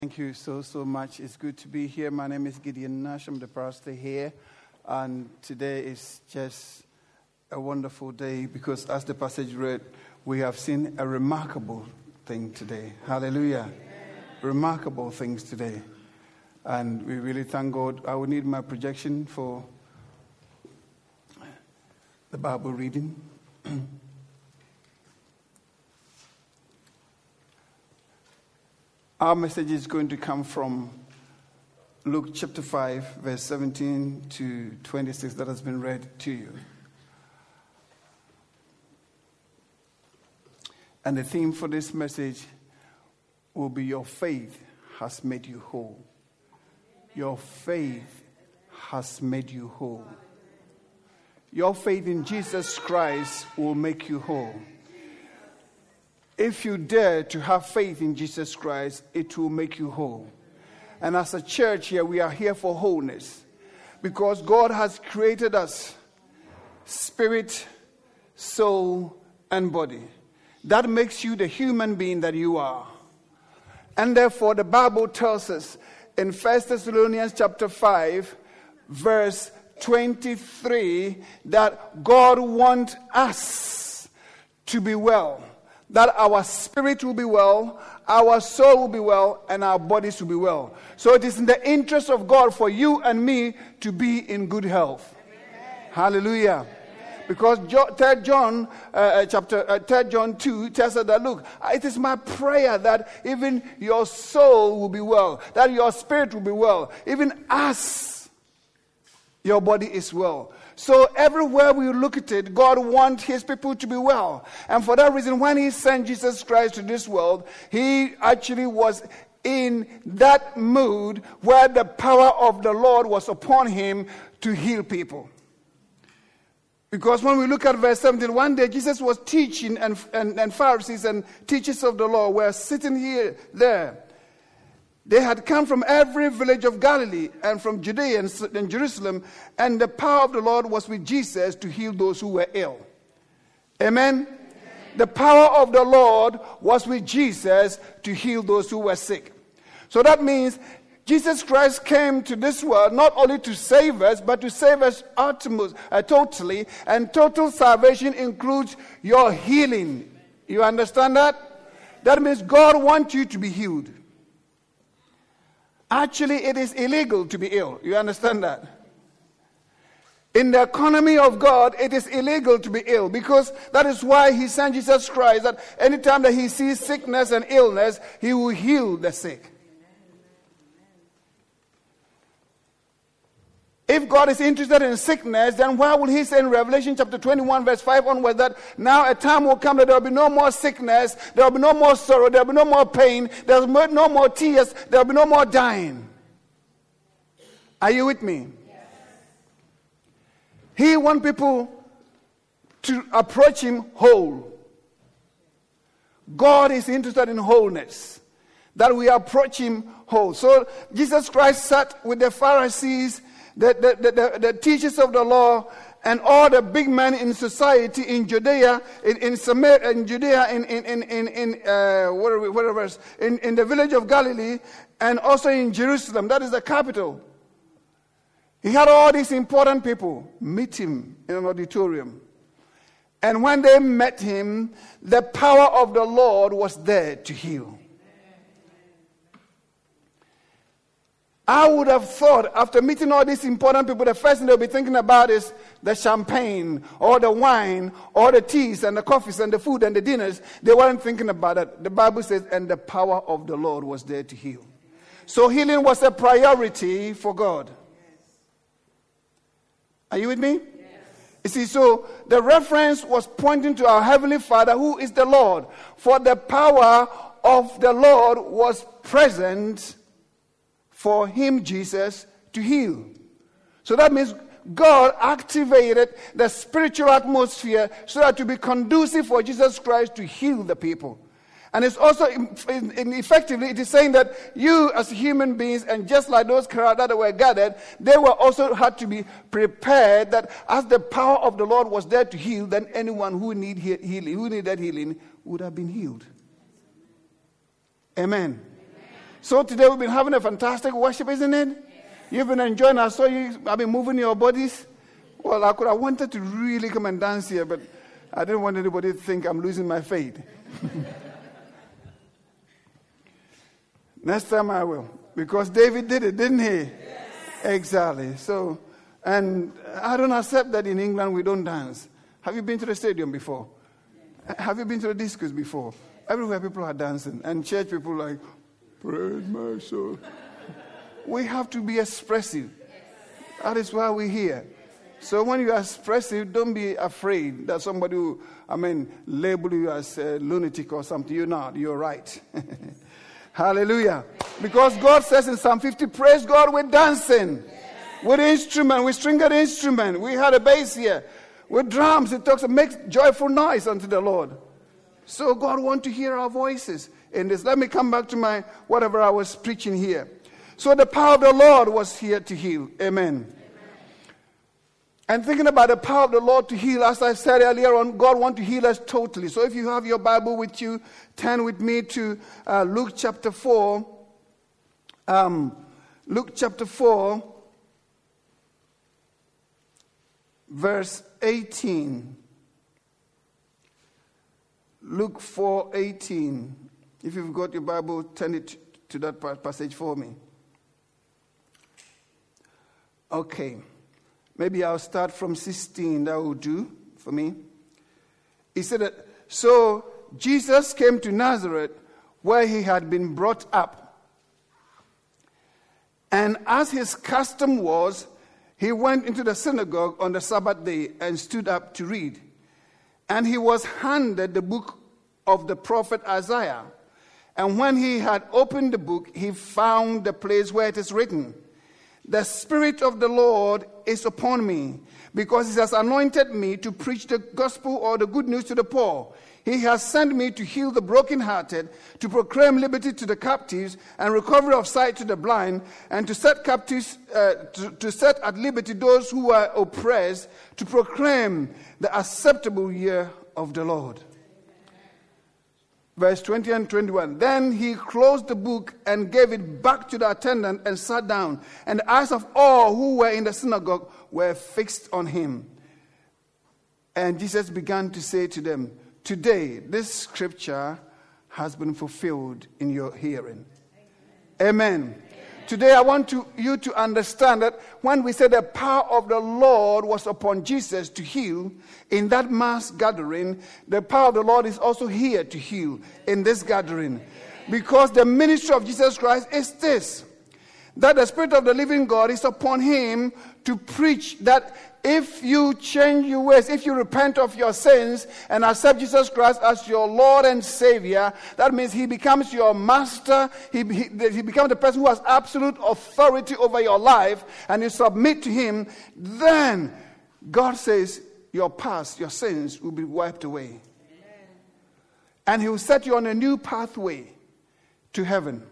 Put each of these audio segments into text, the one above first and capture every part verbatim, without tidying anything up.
Thank you so, so much. It's good to be here. My name is Gideon Nash. I'm the pastor here. And today is just a wonderful day because as the passage read, we have seen a remarkable thing today. Hallelujah. Amen. Remarkable things today. And we really thank God. I will need my projection for the Bible reading. Our message is going to come from Luke chapter five, verse seventeen to twenty-six, that has been read to you. And the theme for this message will be your faith has made you whole. Your faith has made you whole. Your faith in Jesus Christ will make you whole. If you dare to have faith in Jesus Christ, it will make you whole. And as a church here, we are here for wholeness. Because God has created us spirit, soul, and body. That makes you the human being that you are. And therefore, the Bible tells us in First Thessalonians chapter five, verse twenty-three, that God wants us to be well. That our spirit will be well, our soul will be well, and our bodies will be well. So it is in the interest of God for you and me to be in good health. Amen. Hallelujah. Amen. Because Third John uh, chapter uh, Third John two tells us that, look, it is my prayer that even your soul will be well, that your spirit will be well, even as your body is well. So everywhere we look at it, God wants his people to be well. And for that reason, when he sent Jesus Christ to this world, he actually was in that mood where the power of the Lord was upon him to heal people. Because when we look at verse seventeen, one day Jesus was teaching and, and, and Pharisees and teachers of the law were sitting here, there. They had come from every village of Galilee and from Judea and, and Jerusalem, and the power of the Lord was with Jesus to heal those who were ill. Amen? Amen? The power of the Lord was with Jesus to heal those who were sick. So that means Jesus Christ came to this world not only to save us, but to save us ultimately, uh, totally. And total salvation includes your healing. You understand that? That means God wants you to be healed. Actually, it is illegal to be ill. You understand that? In the economy of God, it is illegal to be ill because that is why he sent Jesus Christ, that anytime that he sees sickness and illness, he will heal the sick. If God is interested in sickness, then why will he say in Revelation chapter twenty-one, verse five onwards, that now a time will come that there will be no more sickness, there will be no more sorrow, there will be no more pain, there will be no more tears, there will be no more dying. Are you with me? Yes. He wants people to approach him whole. God is interested in wholeness, that we approach him whole. So Jesus Christ sat with the Pharisees, The, the, the, the teachers of the law, and all the big men in society in Judea, in, in Samaria, in Judea, in in in in, in uh, whatever, whatever in, in the village of Galilee, and also in Jerusalem. That is the capital. He had all these important people meet him in an auditorium, and when they met him, the power of the Lord was there to heal. I would have thought, after meeting all these important people, the first thing they'll be thinking about is the champagne, or the wine, or the teas, and the coffees, and the food, and the dinners. They weren't thinking about it. The Bible says, and the power of the Lord was there to heal. So healing was a priority for God. Are you with me? Yes. You see, so the reference was pointing to our Heavenly Father, who is the Lord. For the power of the Lord was present for him, Jesus, to heal. So that means God activated the spiritual atmosphere so that to be conducive for Jesus Christ to heal the people. And it's also, in, in effectively, it is saying that you as human beings, and just like those crowds that were gathered, they were also had to be prepared that as the power of the Lord was there to heal, then anyone who need he- healing, who needed healing, would have been healed. Amen. So today we've been having a fantastic worship, isn't it? Yes. You've been enjoying. I saw you. I've been moving your bodies. Well, I could have wanted to really come and dance here, but I didn't want anybody to think I'm losing my faith. Next time I will. Because David did it, didn't he? Yes. Exactly. So, and I don't accept that in England we don't dance. Have you been to the stadium before? Yes. Have you been to the discos before? Everywhere people are dancing. And church people are like, praise my soul. We have to be expressive. That is why we're here. So when you are expressive, don't be afraid that somebody will, I mean, label you as a lunatic or something. You're not. You're right. Hallelujah. Because God says in Psalm fifty, praise God with dancing. Yes. With instrument, with stringed instrument. We had a bass here. With drums, it talks, make joyful noise unto the Lord. So God wants to hear our voices in this. Let me come back to my, whatever I was preaching here. So the power of the Lord was here to heal. Amen. Amen. And thinking about the power of the Lord to heal, as I said earlier on, God wants to heal us totally. So if you have your Bible with you, turn with me to uh, Luke chapter four. Um, Luke chapter four, verse eighteen. Luke four eighteen. If you've got your Bible, turn it to that passage for me. Okay. Maybe I'll start from sixteen. That will do for me. He said that, so Jesus came to Nazareth where he had been brought up. And as his custom was, he went into the synagogue on the Sabbath day and stood up to read. And he was handed the book of the prophet Isaiah. And when he had opened the book, he found the place where it is written, the Spirit of the Lord is upon me, because he has anointed me to preach the gospel or the good news to the poor. He has sent me to heal the brokenhearted, to proclaim liberty to the captives and recovery of sight to the blind, and to set captives, uh, to, to set at liberty those who are oppressed, to proclaim the acceptable year of the Lord. Verse twenty and twenty-one. Then he closed the book and gave it back to the attendant and sat down. And the eyes of all who were in the synagogue were fixed on him. And Jesus began to say to them, today this scripture has been fulfilled in your hearing. Amen. Amen. Today I want to, you to understand that when we say the power of the Lord was upon Jesus to heal, in that mass gathering, the power of the Lord is also here to heal in this gathering. Because the ministry of Jesus Christ is this, that the Spirit of the living God is upon him to preach that if you change your ways, if you repent of your sins and accept Jesus Christ as your Lord and Savior, that means he becomes your master. He, he, he becomes the person who has absolute authority over your life, and you submit to him. Then God says your past, your sins will be wiped away. Amen. And he will set you on a new pathway to heaven.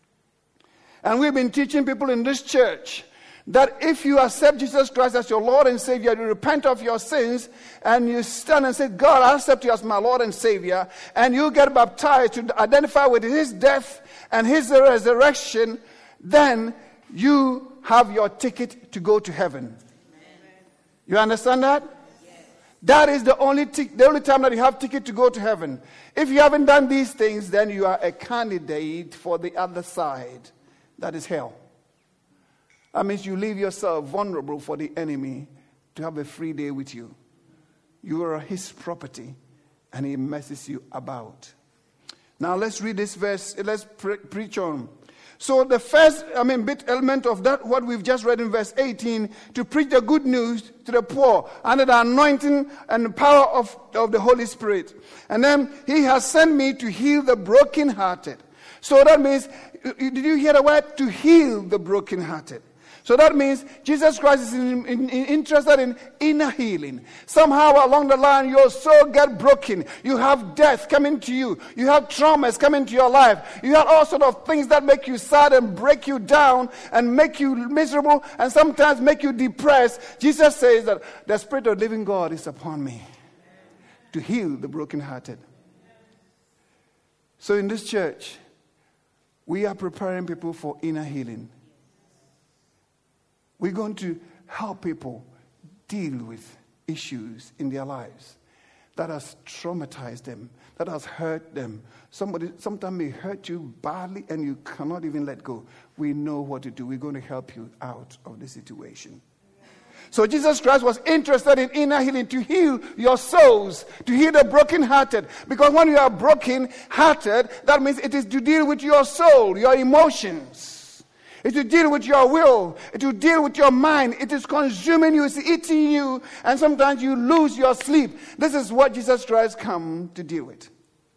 And we've been teaching people in this church that if you accept Jesus Christ as your Lord and Savior, you repent of your sins, and you stand and say, God, I accept you as my Lord and Savior, and you get baptized to identify with his death and his resurrection, then you have your ticket to go to heaven. Amen. You understand that? Yes. That is the only, t- the only time that you have ticket to go to heaven. If you haven't done these things, then you are a candidate for the other side. That is hell. That means you leave yourself vulnerable for the enemy to have a free day with you. You are his property, and he messes you about. Now let's read this verse. Let's pre- preach on. So the first, I mean, bit element of that, what we've just read in verse eighteen, to preach the good news to the poor under the anointing and the power of, of the Holy Spirit. And then he has sent me to heal the brokenhearted. So that means, did you hear the word? To heal the brokenhearted. So that means Jesus Christ is in, in, in interested in inner healing. Somehow along the line, your soul get broken. You have death coming to you. You have traumas coming to your life. You have all sorts of things that make you sad and break you down and make you miserable and sometimes make you depressed. Jesus says that the Spirit of the living God is upon me to heal the brokenhearted. So in this church, We are preparing people for inner healing. We're going to help people deal with issues in their lives that has traumatized them, that has hurt them. Somebody sometimes may hurt you badly and you cannot even let go. We know what to do. We're going to help you out of the situation. So Jesus Christ was interested in inner healing, to heal your souls, to heal the brokenhearted. Because when you are brokenhearted, that means it is to deal with your soul, your emotions. It's to deal with your will. It's to deal with your mind. It is consuming you, it's eating you, and sometimes you lose your sleep. This is what Jesus Christ come to deal with.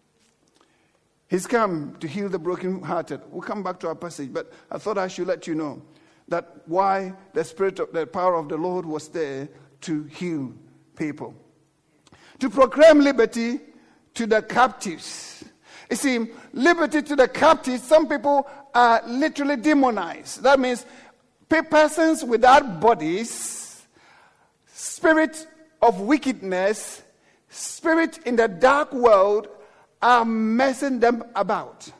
He's come to heal the brokenhearted. We'll come back to our passage, but I thought I should let you know that why the Spirit of the power of the Lord was there to heal people. To proclaim liberty to the captives. You see, liberty to the captives, some people are literally demonized. That means persons without bodies, spirit of wickedness, spirit in the dark world are messing them about.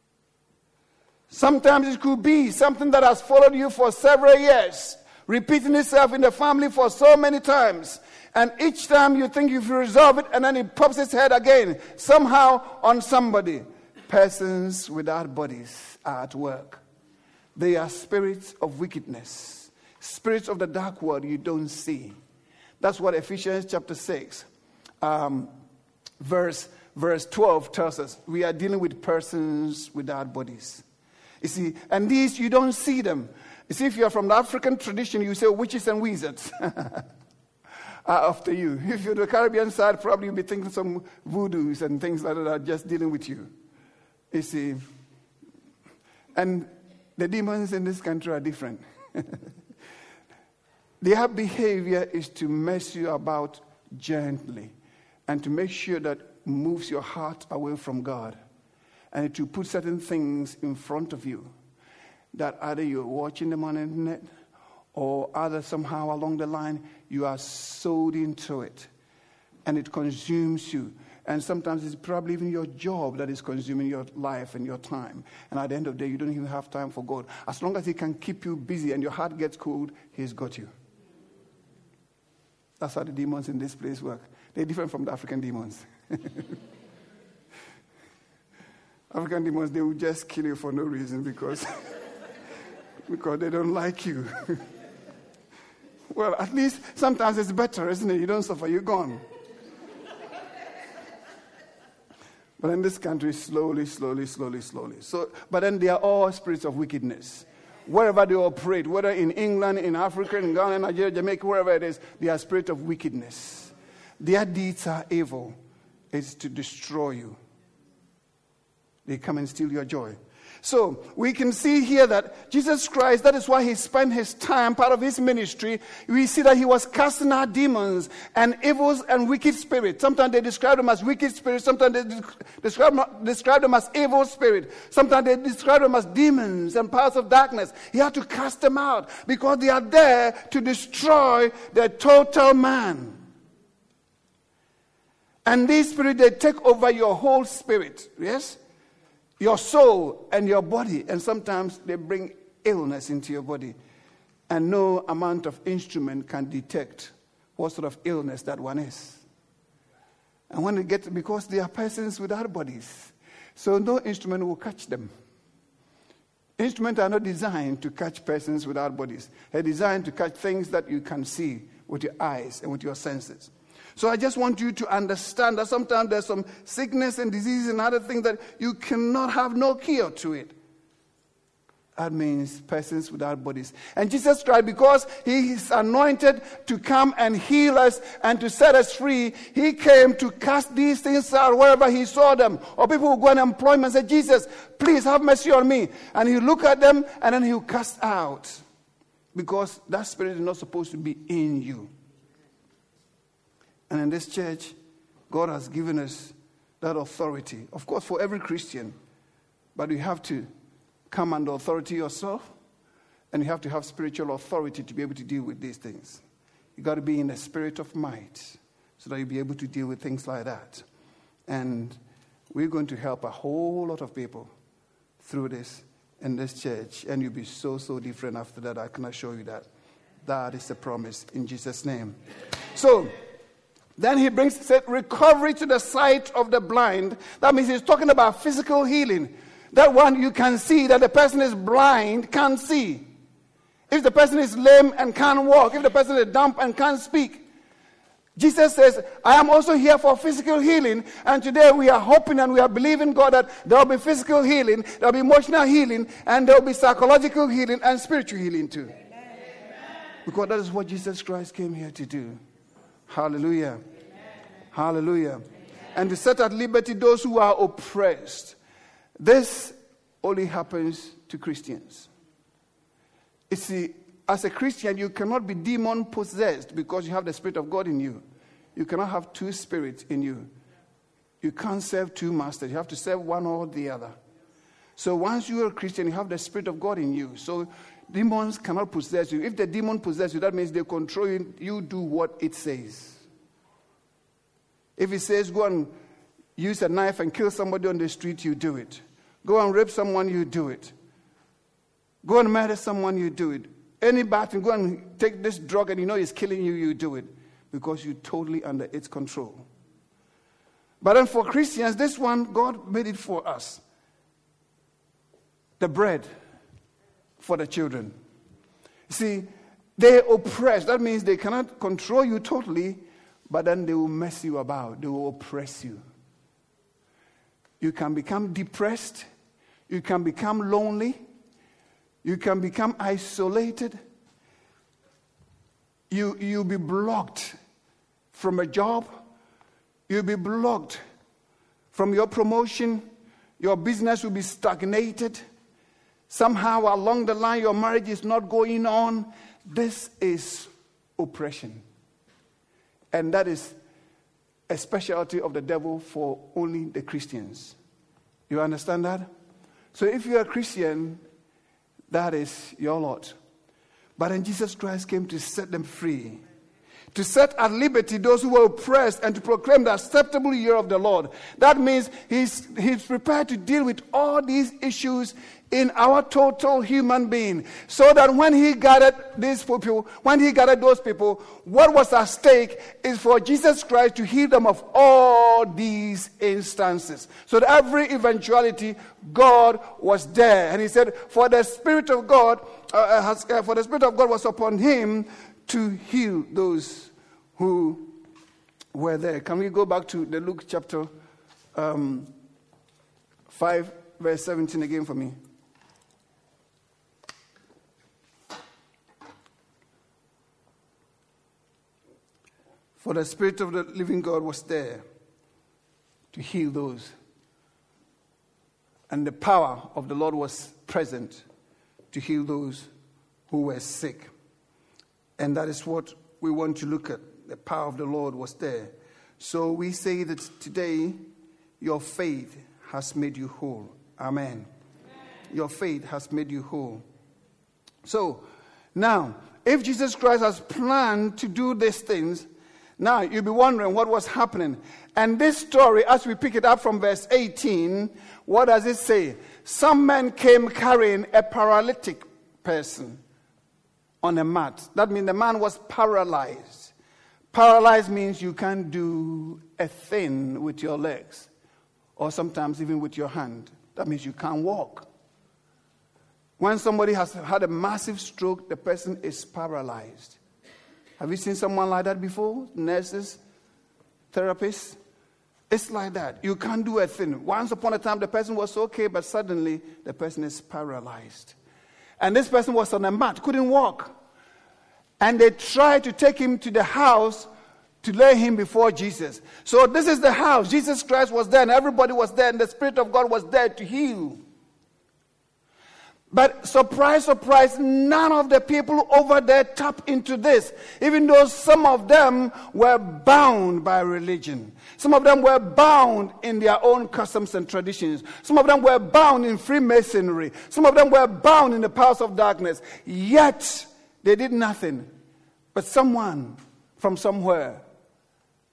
Sometimes it could be something that has followed you for several years, repeating itself in the family for so many times. And each time you think you've resolved it, and then it pops its head again, somehow on somebody. Persons without bodies are at work. They are spirits of wickedness, spirits of the dark world you don't see. That's what Ephesians chapter six, um, verse, verse twelve tells us. We are dealing with persons without bodies. You see, and these, you don't see them. You see, if you're from the African tradition, you say witches and wizards are after you. If you're the Caribbean side, probably you'll be thinking some voodoos and things like that are just dealing with you. You see, and the demons in this country are different. Their behavior is to mess you about gently and to make sure that moves your heart away from God. And to put certain things in front of you that either you're watching them on the internet or either somehow along the line you are sold into it and it consumes you. And sometimes it's probably even your job that is consuming your life and your time. And at the end of the day, you don't even have time for God. As long as He can keep you busy and your heart gets cold, He's got you. That's how the demons in this place work. They're different from the African demons. African demons, they will just kill you for no reason because, because they don't like you. Well, at least sometimes it's better, isn't it? You don't suffer, you're gone. But in this country, slowly, slowly, slowly, slowly. So, but then they are all spirits of wickedness. Wherever they operate, whether in England, in Africa, in Ghana, Nigeria, Jamaica, wherever it is, they are spirits of wickedness. Their deeds are evil. It's to destroy you. They come and steal your joy. So we can see here that Jesus Christ, that is why He spent His time, part of His ministry. We see that He was casting out demons and evils and wicked spirits. Sometimes they describe them as wicked spirits. Sometimes they describe, describe them as evil spirits. Sometimes they describe them as demons and powers of darkness. He had to cast them out because they are there to destroy the total man. And these spirits, they take over your whole spirit. Yes? Your soul and your body, and sometimes they bring illness into your body. And no amount of instrument can detect what sort of illness that one is. And when they get, because they are persons without bodies, so no instrument will catch them. Instruments are not designed to catch persons without bodies. They're designed to catch things that you can see with your eyes and with your senses. So I just want you to understand that sometimes there's some sickness and disease and other things that you cannot have no cure to it. That means persons without bodies. And Jesus Christ, because He is anointed to come and heal us and to set us free, He came to cast these things out wherever He saw them. Or people will go and employ Him and say, Jesus, please have mercy on me. And He'll look at them and then He'll cast out. Because that spirit is not supposed to be in you. And in this church, God has given us that authority. Of course, for every Christian. But you have to come under authority yourself. And you have to have spiritual authority to be able to deal with these things. You've got to be in a spirit of might so that you'll be able to deal with things like that. And we're going to help a whole lot of people through this in this church, and you'll be so, so different after that. I can assure you that. That is the promise in Jesus' name. So, then he brings, said, recovery to the sight of the blind. That means he's talking about physical healing. That one you can see, that the person is blind, can't see. If the person is lame and can't walk, if the person is dumb and can't speak. Jesus says, I am also here for physical healing, and today we are hoping and we are believing God that there will be physical healing, there will be emotional healing, and there will be psychological healing and spiritual healing too. Amen. Because that is what Jesus Christ came here to do. Hallelujah. Amen. Hallelujah. Amen. And to set at liberty those who are oppressed. This only happens to Christians. You see, as a Christian, you cannot be demon-possessed because you have the Spirit of God in you. You cannot have two spirits in you. You can't serve two masters. You have to serve one or the other. So once you are a Christian, you have the Spirit of God in you. So demons cannot possess you. If the demon possesses you, that means they control you. You do what it says. If it says go and use a knife and kill somebody on the street, you do it. Go and rape someone, you do it. Go and murder someone, you do it. Any bad thing, go and take this drug and you know it's killing you, you do it. Because you're totally under its control. But then for Christians, this one, God made it for us. The bread for the children. See, they oppress. That means they cannot control you totally, but then they will mess you about. They will oppress you. You can become depressed. You can become lonely. You can become isolated. You, you'll be blocked from a job. You'll be blocked from your promotion. Your business will be stagnated. Somehow along the line, your marriage is not going on. This is oppression. And that is a specialty of the devil for only the Christians. You understand that? So if you're a Christian, that is your lot. But then Jesus Christ came to set them free. To set at liberty those who were oppressed and to proclaim the acceptable year of the Lord. That means he's, he's prepared to deal with all these issues in our total human being. So that when he gathered these people, when he gathered those people, what was at stake is for Jesus Christ to heal them of all these instances. So that every eventuality, God was there. And he said, for the Spirit of God, uh, has, uh, for the Spirit of God was upon him to heal those who were there. Can we go back to the Luke chapter um, five, verse seventeen again for me? For the Spirit of the living God was there to heal those. And the power of the Lord was present to heal those who were sick. And that is what we want to look at. The power of the Lord was there. So we say that today, your faith has made you whole. Amen. Amen. Your faith has made you whole. So, now, if Jesus Christ has planned to do these things, now you'll be wondering what was happening. And this story, as we pick it up from verse eighteen, what does it say? Some men came carrying a paralytic person on a mat. That means the man was paralyzed. Paralyzed means you can't do a thing with your legs, or sometimes even with your hand. That means you can't walk. When somebody has had a massive stroke, the person is paralyzed. Have you seen someone like that before? Nurses, therapists? It's like that. You can't do a thing. Once upon a time, the person was okay, but suddenly the person is paralyzed. And this person was on a mat, couldn't walk. And they tried to take him to the house to lay him before Jesus. So this is the house. Jesus Christ was there and everybody was there and the Spirit of God was there to heal. But surprise, surprise, none of the people over there tapped into this, even though some of them were bound by religion. Some of them were bound in their own customs and traditions. Some of them were bound in Freemasonry. Some of them were bound in the powers of darkness. Yet, they did nothing. But someone from somewhere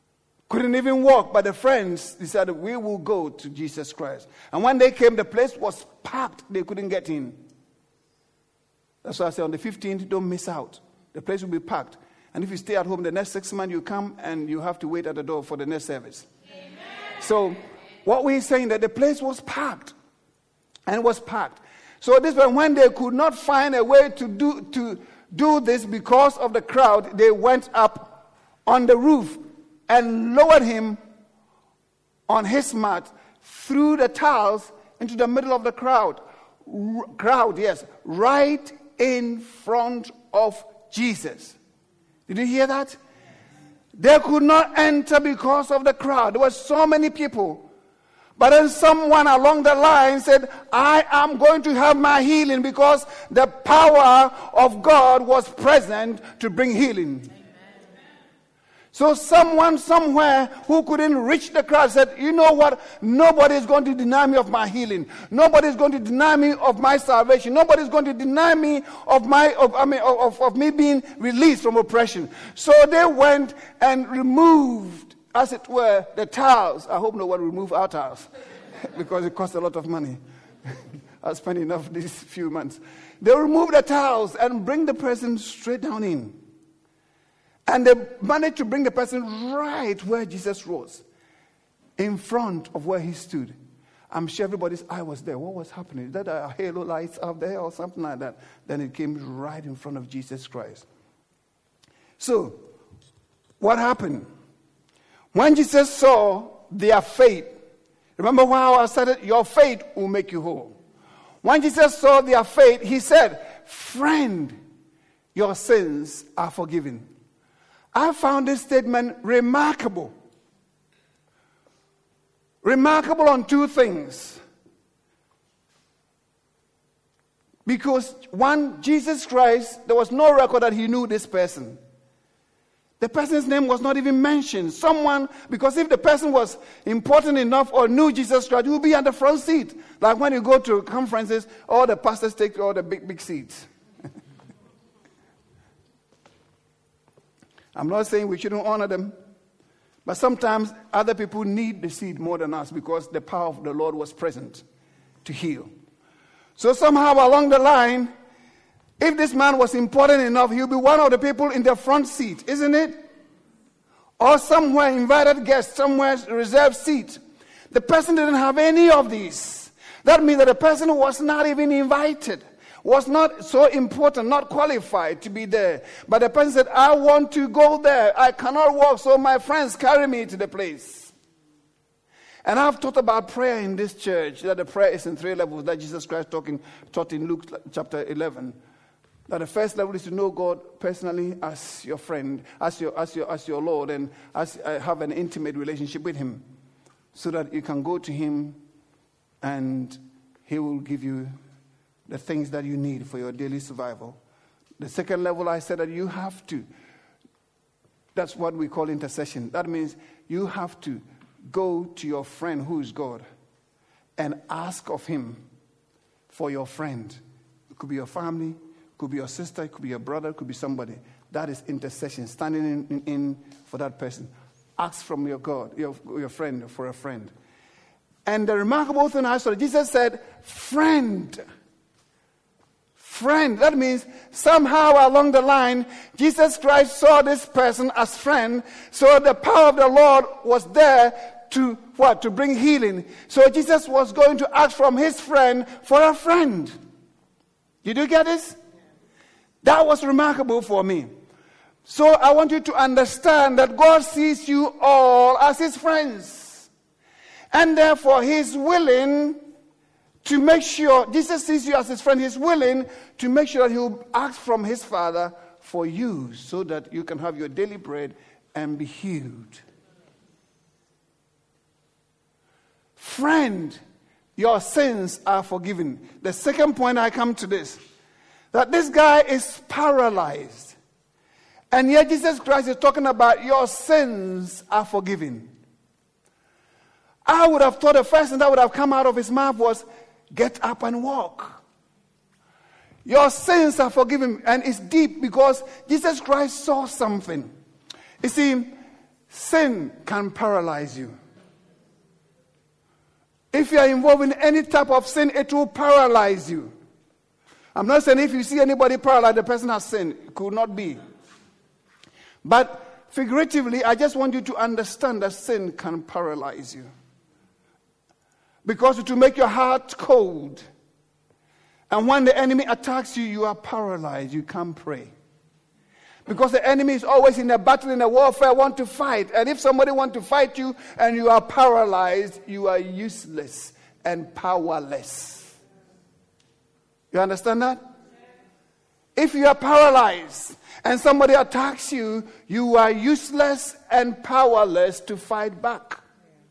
couldn't even walk, but the friends decided, we will go to Jesus Christ. And when they came, the place was packed. They couldn't get in. That's why I say on the fifteenth, don't miss out. The place will be packed. And if you stay at home the next six months, you come and you have to wait at the door for the next service. Amen. So what we're saying that the place was packed. And it was packed. So this was when they could not find a way to do to do this because of the crowd, they went up on the roof and lowered him on his mat through the tiles into the middle of the crowd. R- crowd, yes, right in front of Jesus. Did you hear that? They could not enter because of the crowd. There were so many people. But then someone along the line said, I am going to have my healing, because the power of God was present to bring healing. Amen. So someone somewhere who couldn't reach the crowd said, you know what? Nobody is going to deny me of my healing. Nobody is going to deny me of my salvation. Nobody is going to deny me of my of, I mean, of, of me being released from oppression. So they went and removed, as it were, the tiles. I hope no one removed our tiles because it costs a lot of money. I spent enough these few months. They removed the tiles and bring the person straight down in. And they managed to bring the person right where Jesus was, in front of where he stood. I'm sure everybody's eye was there. What was happening? Is that a halo lights up there or something like that? Then it came right in front of Jesus Christ. So, what happened? When Jesus saw their faith, remember how I said it? Your faith will make you whole. When Jesus saw their faith, he said, friend, your sins are forgiven. I found this statement remarkable. Remarkable on two things. Because one, Jesus Christ, there was no record that he knew this person. The person's name was not even mentioned. Someone, because if the person was important enough or knew Jesus Christ, he would be on the front seat. Like when you go to conferences, all the pastors take all the big, big seats. I'm not saying we shouldn't honor them, but sometimes other people need the seed more than us because the power of the Lord was present to heal. So somehow along the line, if this man was important enough, he'll be one of the people in the front seat, isn't it? Or somewhere invited guest, somewhere reserved seat. The person didn't have any of these. That means that the person was not even invited, was not so important, not qualified to be there. But the person said, I want to go there. I cannot walk, so my friends carry me to the place. And I've taught about prayer in this church, that the prayer is in three levels, that Jesus Christ talking, taught in Luke chapter eleven. That the first level is to know God personally as your friend, as your, as your, as your Lord, and as uh, have an intimate relationship with him, so that you can go to him and he will give you the things that you need for your daily survival. The second level, I said that you have to. That's what we call intercession. That means you have to go to your friend who is God and ask of him for your friend. It could be your family, it could be your sister, it could be your brother, it could be somebody. That is intercession, standing in, in, in for that person. Ask from your God, your, your friend, for a friend. And the remarkable thing I saw, Jesus said, friend. Friend. That means somehow along the line, Jesus Christ saw this person as friend. So the power of the Lord was there to what? To bring healing. So Jesus was going to ask from his friend for a friend. Did you get this? That was remarkable for me. So I want you to understand that God sees you all as his friends. And therefore he is willing to make sure, Jesus sees you as his friend, he's willing to make sure that he will ask from his Father for you so that you can have your daily bread and be healed. Friend, your sins are forgiven. The second point I come to this, that this guy is paralyzed. And yet Jesus Christ is talking about your sins are forgiven. I would have thought the first thing that would have come out of his mouth was, get up and walk. Your sins are forgiven. And it's deep because Jesus Christ saw something. You see, sin can paralyze you. If you are involved in any type of sin, it will paralyze you. I'm not saying if you see anybody paralyzed, the person has sinned. It could not be. But figuratively, I just want you to understand that sin can paralyze you. Because it will make your heart cold. And when the enemy attacks you, you are paralyzed. You can't pray. Because the enemy is always in a battle, in a warfare, want to fight. And if somebody wants to fight you and you are paralyzed, you are useless and powerless. You understand that? If you are paralyzed and somebody attacks you, you are useless and powerless to fight back.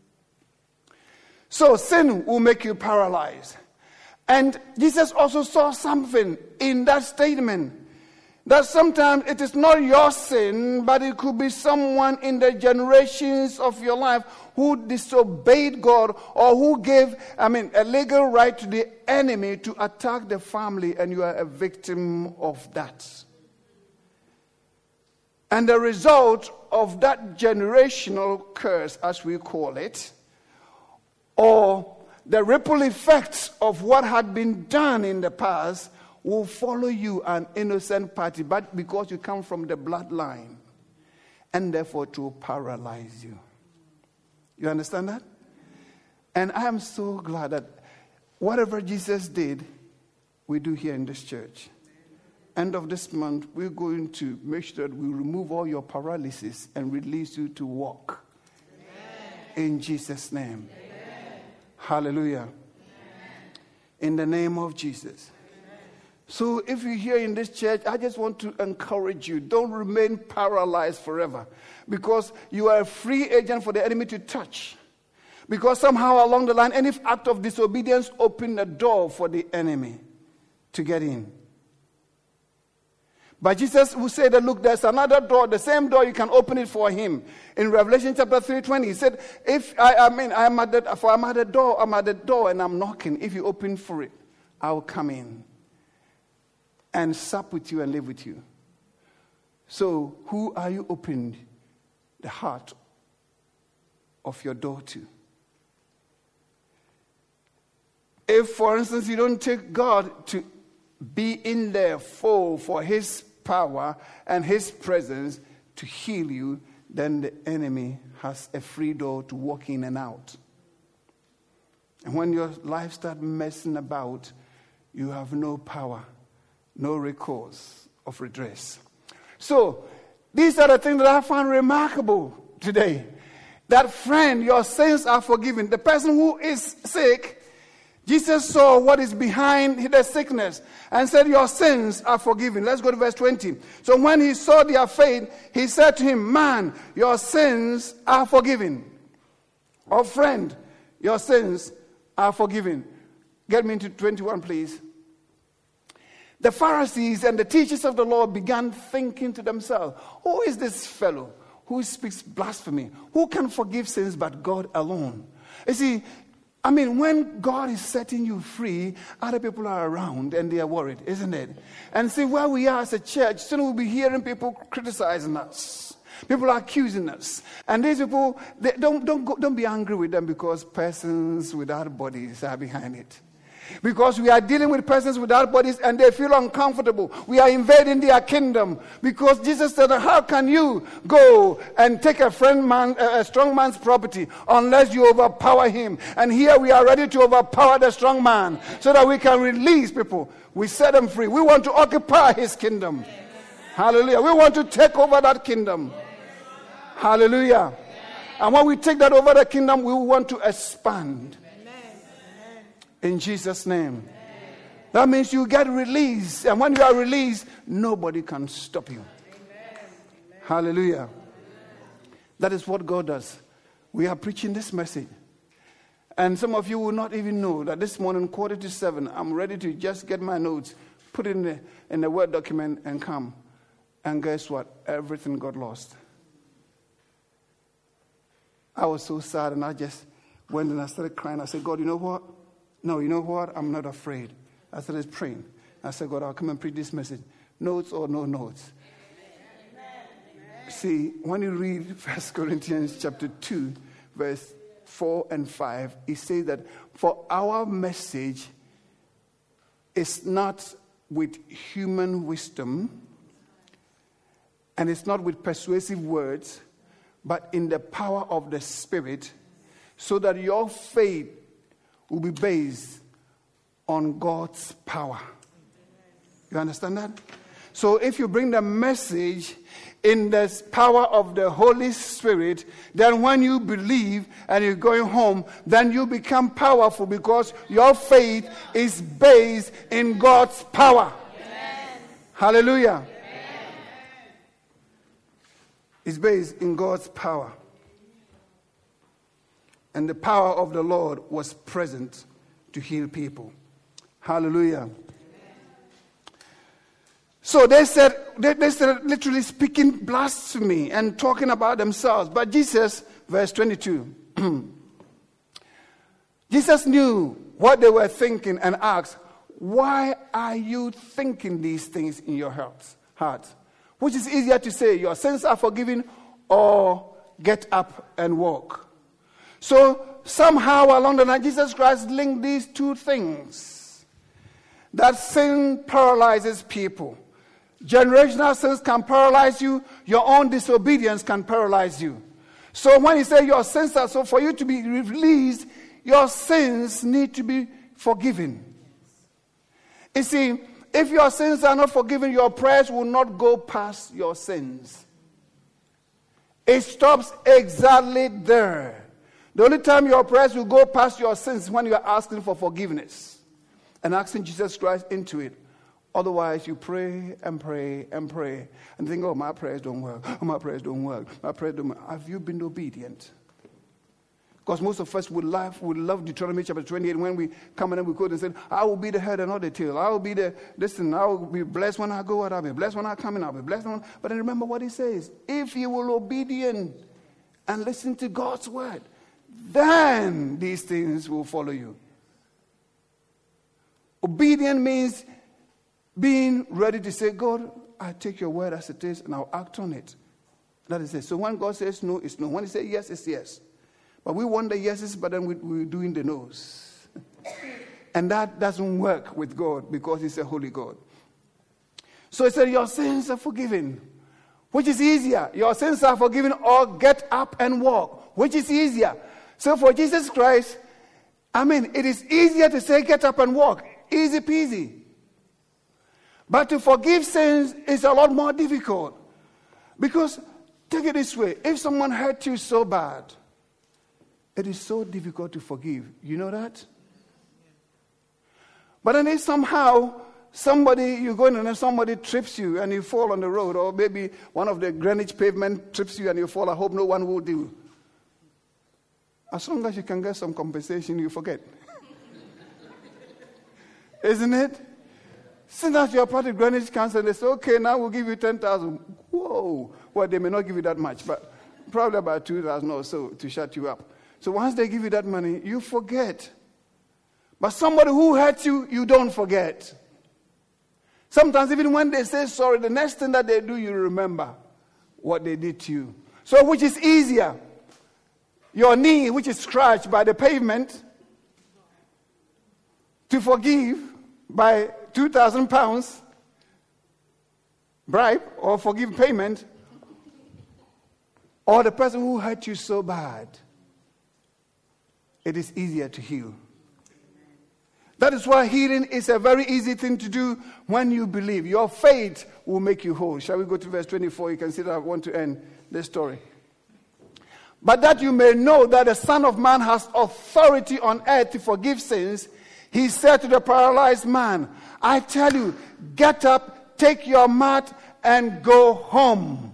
So sin will make you paralyzed. And Jesus also saw something in that statement. That sometimes it is not your sin, but it could be someone in the generations of your life who disobeyed God or who gave, I mean, a legal right to the enemy to attack the family, and you are a victim of that. And the result of that generational curse, as we call it, or the ripple effects of what had been done in the past will follow you, an innocent party, but because you come from the bloodline, and therefore to paralyze you. You understand that? And I am so glad that whatever Jesus did, we do here in this church. End of this month, we're going to make sure that we remove all your paralysis and release you to walk. Amen. In Jesus' name. Amen. Hallelujah. Amen. In the name of Jesus. Amen. So if you're here in this church, I just want to encourage you. Don't remain paralyzed forever. Because you are a free agent for the enemy to touch. Because somehow along the line, any act of disobedience opened the door for the enemy to get in. But Jesus will say that, look, there's another door, the same door, you can open it for him. In Revelation chapter three twenty, he said, if I, I mean, I'm at the, for I'm at the door, I'm at the door and I'm knocking. If you open for it, I will come in and sup with you and live with you. So who are you opening the heart of your door to? If, for instance, you don't take God to be in there full for his power and his presence to heal you, then the enemy has a free door to walk in and out. And when your life starts messing about, you have no power, no recourse of redress. So, these are the things that I found remarkable today. That friend, your sins are forgiven. The person who is sick, Jesus saw what is behind the sickness and said, your sins are forgiven. Let's go to verse twenty. So when he saw their faith, he said to him, man, your sins are forgiven. Or friend, your sins are forgiven. Get me into twenty-one, please. The Pharisees and the teachers of the law began thinking to themselves, who is this fellow who speaks blasphemy? Who can forgive sins but God alone? You see, I mean, when God is setting you free, other people are around and they are worried, isn't it? And see, where we are as a church, soon we'll be hearing people criticizing us. People are accusing us. And these people, they don't, don't, go, don't be angry with them because persons without bodies are behind it. Because we are dealing with persons without bodies and they feel uncomfortable. We are invading their kingdom. Because Jesus said, how can you go and take a friend man, a strong man's property unless you overpower him? And here we are ready to overpower the strong man so that we can release people. We set them free. We want to occupy his kingdom. Yes. Hallelujah. We want to take over that kingdom. Yes. Hallelujah. Yes. And when we take that over the kingdom, we want to expand. In Jesus' name. Amen. That means you get released. And when you are released, nobody can stop you. Amen. Hallelujah. Amen. That is what God does. We are preaching this message. And some of you will not even know that this morning, quarter to seven, I'm ready to just get my notes, put it in the, in the Word document and come. And guess what? Everything got lost. I was so sad and I just went and I started crying. I said, God, you know what? No, you know what? I'm not afraid. I started praying. I said, God, I'll come and preach this message. Notes or no notes. Amen. See, when you read First Corinthians chapter two, verse four and five, it says that for our message is not with human wisdom, and it's not with persuasive words, but in the power of the Spirit, so that your faith will be based on God's power. You understand that? So if you bring the message in the power of the Holy Spirit, then when you believe and you're going home, then you become powerful because your faith is based in God's power. Amen. Hallelujah. Amen. It's based in God's power. And the power of the Lord was present to heal people. Hallelujah. So they said, they, they started literally speaking blasphemy and talking about themselves. But Jesus, verse twenty-two, Jesus knew what they were thinking and asked, why are you thinking these things in your hearts? heart? Which is easier to say, your sins are forgiven, or get up and walk. So somehow along the line, Jesus Christ linked these two things. That sin paralyzes people. Generational sins can paralyze you. Your own disobedience can paralyze you. So when he said your sins are, so for you to be released, your sins need to be forgiven. You see, if your sins are not forgiven, your prayers will not go past your sins. It stops exactly there. The only time your prayers will go past your sins is when you are asking for forgiveness and asking Jesus Christ into it. Otherwise, you pray and pray and pray and think, oh, my prayers don't work. Oh, my prayers don't work. My prayers don't work. Have you been obedient? Because most of us would love, would love Deuteronomy chapter twenty-eight when we come and we quote and say, I will be the head and not the tail. I will be the, listen, I will be blessed when I go out. I'll be blessed when I come in. I'll be blessed when I, but then remember what he says. If you will obedient and listen to God's word, then these things will follow you. Obedient means being ready to say, God, I take your word as it is and I'll act on it. That is it. So when God says no, it's no. When he says yes, it's yes. But we want the yeses, but then we, we're doing the no's. And that doesn't work with God because he's a holy God. So he said, your sins are forgiven. Which is easier? Your sins are forgiven, or get up and walk. Which is easier? So for Jesus Christ, I mean, it is easier to say get up and walk. Easy peasy. But to forgive sins is a lot more difficult. Because, take it this way, if someone hurt you so bad, it is so difficult to forgive. You know that? But then if somehow somebody, you're going and then somebody trips you and you fall on the road, or maybe one of the Greenwich pavement trips you and you fall, I hope no one will do. As long as you can get some compensation, you forget. Isn't it? Since that you're part of Greenwich Council, they say, okay, now we'll give you ten thousand. Whoa. Well, they may not give you that much, but probably about two thousand or so to shut you up. So once they give you that money, you forget. But somebody who hurt you, you don't forget. Sometimes even when they say sorry, the next thing that they do, you remember what they did to you. So which is easier? Your knee, which is scratched by the pavement, to forgive by two thousand pounds bribe or forgive payment, or the person who hurt you so bad, it is easier to heal. That is why healing is a very easy thing to do when you believe. Your faith will make you whole. Shall we go to verse twenty-four? You can see that I want to end this story. But that you may know that the Son of Man has authority on earth to forgive sins, he said to the paralyzed man, I tell you, get up, take your mat, and go home.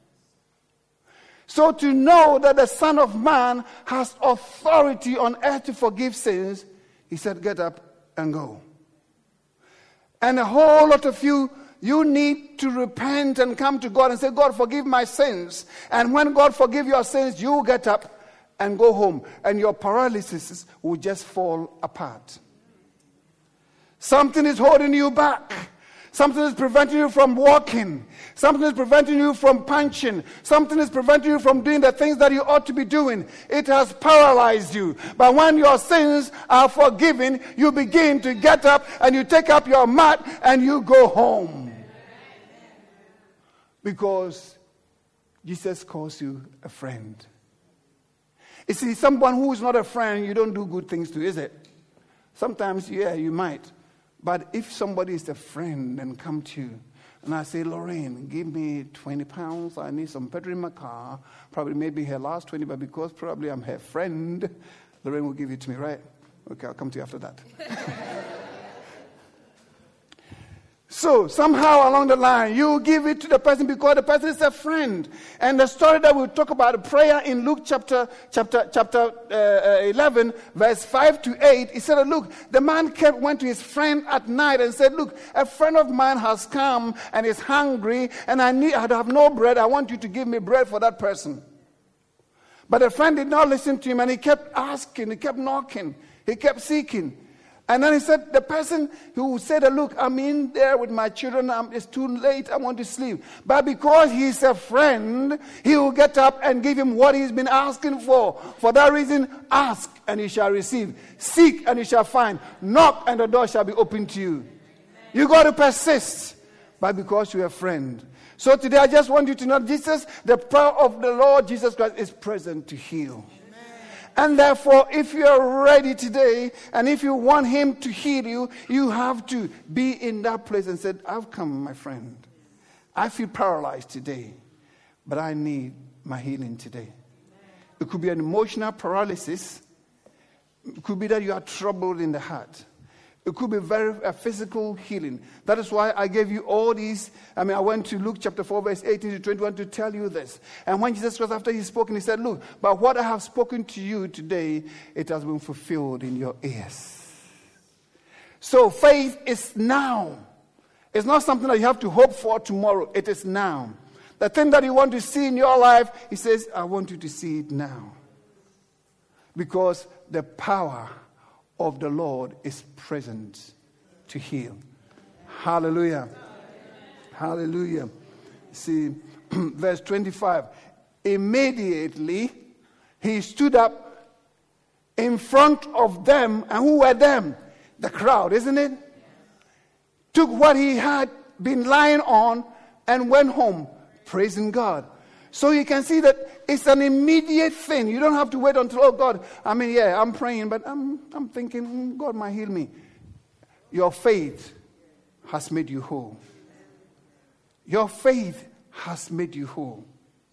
So to know that the Son of Man has authority on earth to forgive sins, he said, get up and go. And a whole lot of you, you need to repent and come to God and say, God, forgive my sins. And when God forgive your sins, you get up and go home. And your paralysis will just fall apart. Something is holding you back. Something is preventing you from walking. Something is preventing you from punching. Something is preventing you from doing the things that you ought to be doing. It has paralyzed you. But when your sins are forgiven, you begin to get up and you take up your mat and you go home. Because Jesus calls you a friend. You see, someone who is not a friend, you don't do good things to, is it? Sometimes, yeah, you might. But if somebody is a friend and come to you, and I say, Lorraine, give me twenty pounds. I need some petrol in my car. Probably maybe her last twenty, but because probably I'm her friend, Lorraine will give it to me, right? Okay, I'll come to you after that. So somehow along the line, you give it to the person because the person is a friend. And the story that we'll talk about, prayer in Luke chapter chapter chapter uh, eleven, verse five to eight, he said, look, the man kept went to his friend at night and said, look, a friend of mine has come and is hungry, and I need I have no bread. I want you to give me bread for that person. But the friend did not listen to him, and he kept asking, he kept knocking, he kept seeking. And then he said, the person who said, look, I'm in there with my children. I'm, it's too late. I want to sleep. But because he's a friend, he will get up and give him what he's been asking for. For that reason, ask and you shall receive. Seek and you shall find. Knock and the door shall be opened to you. You got to persist. But because you're a friend. So today I just want you to know, Jesus, the power of the Lord Jesus Christ is present to heal. And therefore, if you are ready today, and if you want him to heal you, you have to be in that place and say, I've come, my friend. I feel paralyzed today, but I need my healing today. It could be an emotional paralysis. It could be that you are troubled in the heart. It could be very a physical healing. That is why I gave you all these. I mean, I went to Luke chapter four, verse eighteen to twenty-one to tell you this. And when Jesus Christ, after he spoke, he said, look, but what I have spoken to you today, it has been fulfilled in your ears. So faith is now. It's not something that you have to hope for tomorrow. It is now. The thing that you want to see in your life, he says, I want you to see it now. Because the power of the Lord is present to heal. Hallelujah. Hallelujah. See, verse twenty-five. Immediately he stood up in front of them. And who were them? The crowd, isn't it? Took what he had been lying on and went home, praising God. So you can see that it's an immediate thing. You don't have to wait until, oh God, I mean, yeah, I'm praying, but I'm, I'm thinking, God might heal me. Your faith has made you whole. Your faith has made you whole.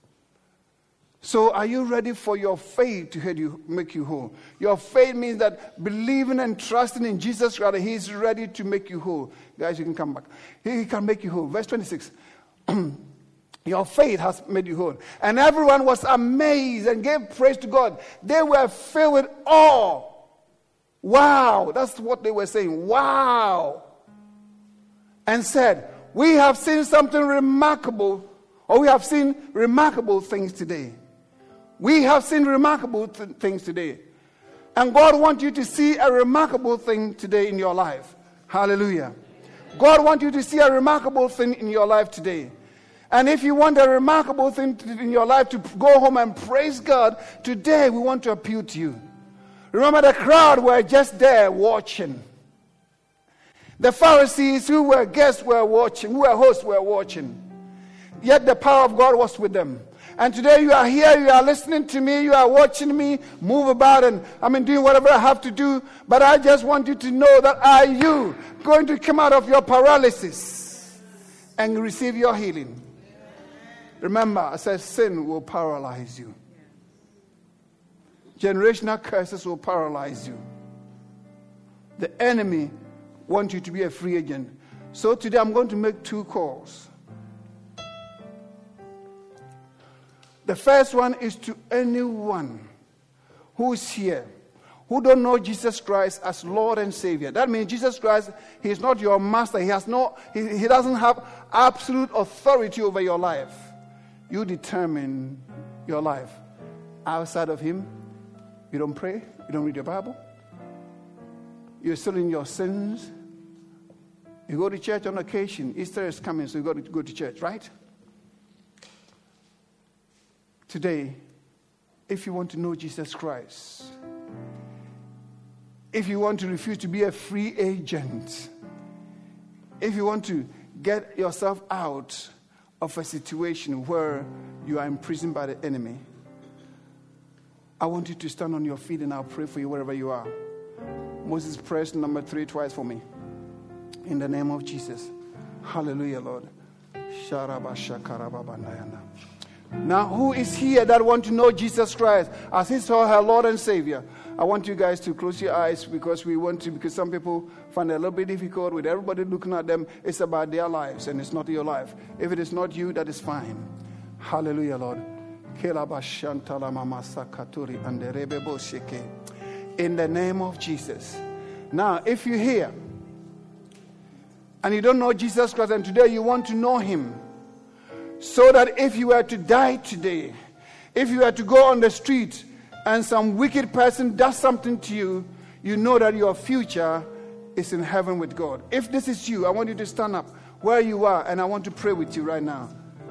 So are you ready for your faith to you, make you whole? Your faith means that believing and trusting in Jesus Christ, he's ready to make you whole. Guys, you can come back. He can make you whole. Verse twenty-six. Your faith has made you whole. And everyone was amazed and gave praise to God. They were filled with awe. Wow. That's what they were saying. Wow. And said, we have seen something remarkable, or we have seen remarkable things today. We have seen remarkable th- things today. And God wants you to see a remarkable thing today in your life. Hallelujah. God wants you to see a remarkable thing in your life today. And if you want a remarkable thing in your life to go home and praise God, today we want to appeal to you. Remember, the crowd were just there watching. The Pharisees who were guests were watching, who were hosts were watching. Yet the power of God was with them. And today you are here, you are listening to me, you are watching me move about and I mean doing whatever I have to do. But I just want you to know that are you going to come out of your paralysis and receive your healing? Remember, I said sin will paralyze you. Generational curses will paralyze you. The enemy wants you to be a free agent. So today I'm going to make two calls. The first one is to anyone who is here, who don't know Jesus Christ as Lord and Savior. That means Jesus Christ, he is not your master. He has no, he, he doesn't have absolute authority over your life. You determine your life. Outside of him, you don't pray, you don't read your Bible, you're still in your sins, You go to church on occasion. Easter is coming, so you got to go to church, right? Today, if you want to know Jesus Christ, if you want to refuse to be a free agent, if you want to get yourself out of a situation where you are imprisoned by the enemy, I want you to stand on your feet and I'll pray for you wherever you are. Moses prayed number three twice for me. In the name of Jesus. Hallelujah, Lord. Now, who is here that want to know Jesus Christ as his or her Lord and Savior? I want you guys to close your eyes because we want to, because some people find it a little bit difficult with everybody looking at them. It's about their lives and it's not your life. If it is not you, that is fine. Hallelujah, Lord. In the name of Jesus. Now, if you're here and you don't know Jesus Christ and today you want to know him, so that if you were to die today, if you were to go on the street and some wicked person does something to you, you know that your future is in heaven with God. If this is you, I want you to stand up where you are and I want to pray with you right now.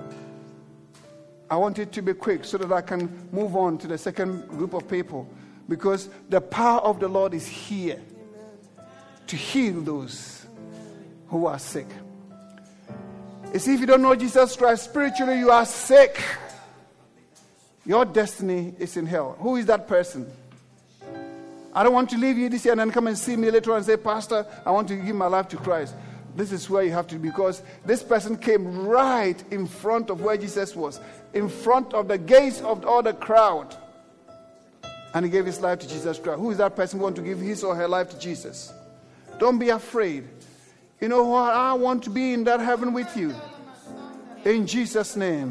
I want it to be quick so that I can move on to the second group of people, because the power of the Lord is here to heal those who are sick. You see, if you don't know Jesus Christ, spiritually you are sick. Your destiny is in hell. Who is that person? I don't want to leave you this year and then come and see me later on and say, Pastor, I want to give my life to Christ. This is where you have to be, because this person came right in front of where Jesus was, in front of the gaze of all the crowd, and he gave his life to Jesus Christ. Who is that person who wants to give his or her life to Jesus? Don't be afraid. You know what? I want to be in that heaven with you. In Jesus' name.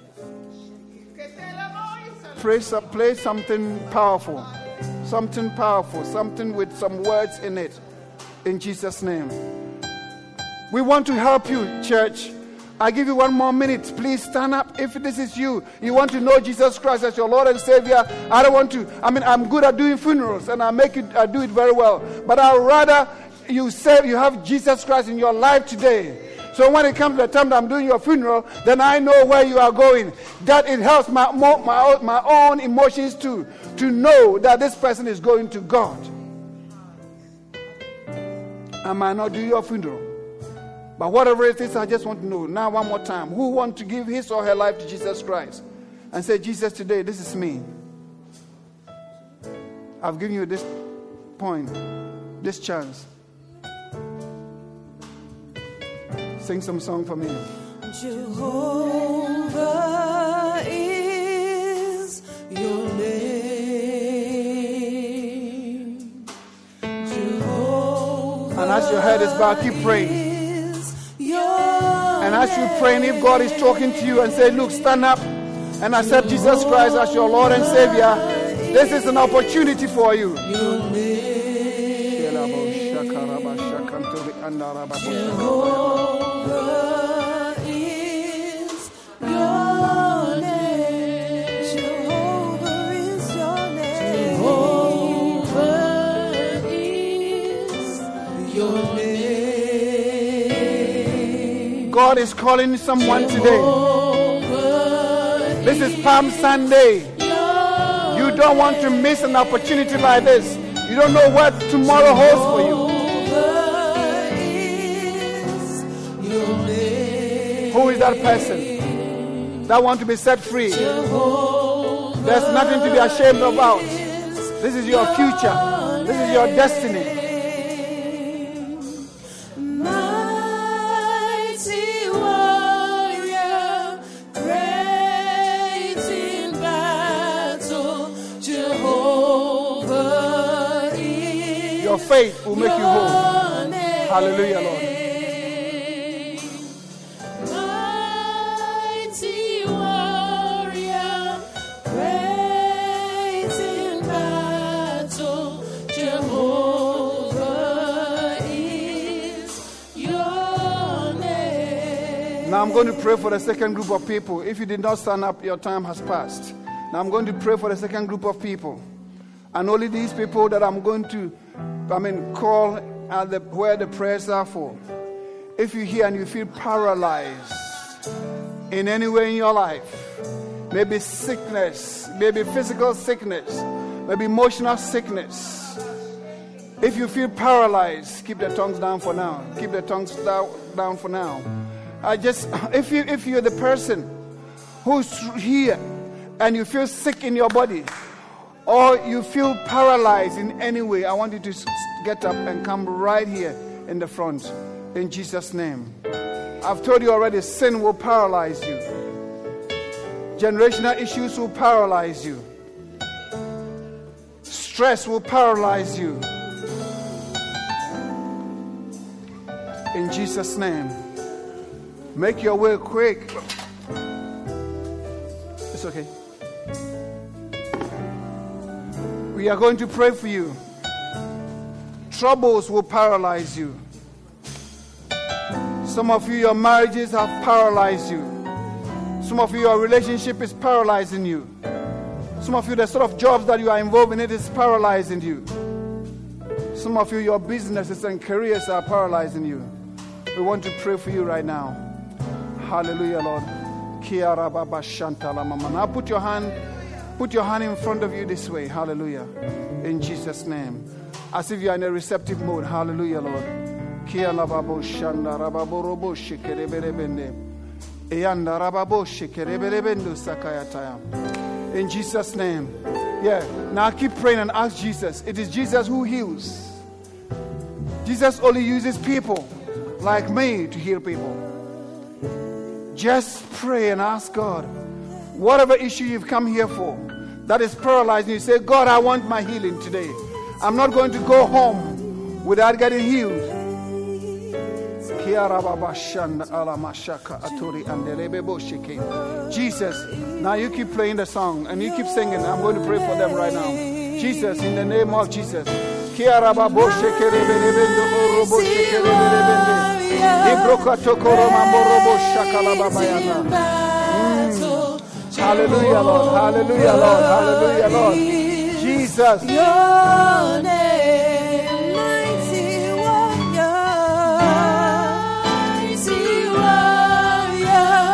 Pray, play something powerful. Something powerful. Something with some words in it. In Jesus' name. We want to help you, church. I give you one more minute. Please stand up. If this is you, you want to know Jesus Christ as your Lord and Savior. I don't want to. I mean, I'm good at doing funerals and I make it. I do it very well. But I'd rather you say you have Jesus Christ in your life today. So when it comes to the time that I'm doing your funeral, then I know where you are going. That it helps my my my own emotions too, to know that this person is going to God. I might not do your funeral, but whatever it is, I just want to know. Now one more time, who wants to give his or her life to Jesus Christ and say, Jesus, today, this is me. I've given you this point, this chance. Sing some song for me. Jehovah is your name. Jehovah, and as your head is bowed, keep praying. And as you pray, and if God is talking to you and say, look, stand up and accept Jesus Christ as your Lord and Savior, this is an opportunity for you. Jehovah is your name. Jehovah is your name. Jehovah is your name. God is calling someone today. This is Palm Sunday. You don't want to miss an opportunity like this. You don't know what tomorrow holds for you. Who is that person that wants to be set free? There's nothing to be ashamed about. This is your future. This is your destiny. Mighty warrior, great in battle, Jehovah is. Your faith will make you whole. Hallelujah, Lord. Now I'm going to pray for the second group of people. If you did not stand up, your time has passed. Now I'm going to pray for the second group of people. And only these people that I'm going to, I mean, call at the, where the prayers are for. If you're here and you feel paralyzed in any way in your life, maybe sickness, maybe physical sickness, maybe emotional sickness. If you feel paralyzed, keep the tongues down for now. Keep the tongues down, down for now. I just, if you if you're the person who's here and you feel sick in your body, or you feel paralyzed in any way, I want you to get up and come right here in the front. In Jesus' name. I've told you already, sin will paralyze you. Generational issues will paralyze you. Stress will paralyze you. In Jesus' name. Make your way quick. It's okay. We are going to pray for you. Troubles will paralyze you. Some of you, your marriages have paralyzed you. Some of you, your relationship is paralyzing you. Some of you, the sort of jobs that you are involved in, it is paralyzing you. Some of you, your businesses and careers are paralyzing you. We want to pray for you right now. Hallelujah, Lord. Now put your hand, put your hand in front of you this way. Hallelujah. In Jesus' name. As if you are in a receptive mode. Hallelujah, Lord. In Jesus' name. Yeah. Now keep praying and ask Jesus. It is Jesus who heals. Jesus only uses people like me to heal people. Just pray and ask God. Whatever issue you've come here for that is paralyzing you, say, God, I want my healing today. I'm not going to go home without getting healed. Jesus, now you keep playing the song and you keep singing. I'm going to pray for them right now. Jesus, in the name of Jesus. Mm. Hallelujah, Lord. Hallelujah, Lord. Hallelujah, Lord. Jesus. Your name, mighty warrior, mighty warrior,